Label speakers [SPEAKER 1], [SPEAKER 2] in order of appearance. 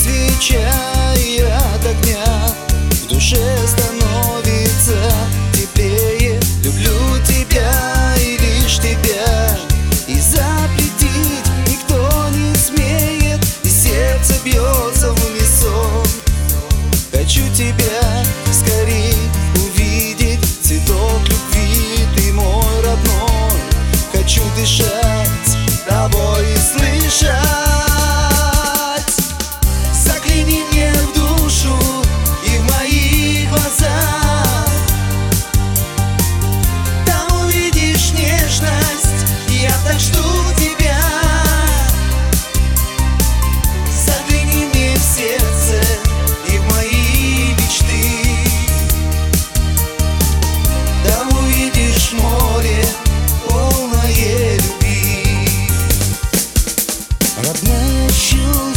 [SPEAKER 1] свеча, и от огня в душе становится теплее. Люблю тебя и лишь тебя, и запретить никто не смеет, и сердце бьется в унисон. Хочу тебя скорей увидеть, цветок любви, ты мой родной. Хочу дышать тобой и слышать. Загляни мне в душу и в мои глаза, там увидишь нежность, я так жду тебя. Загляни мне в сердце и в мои мечты, там увидишь море, полное любви. Родная,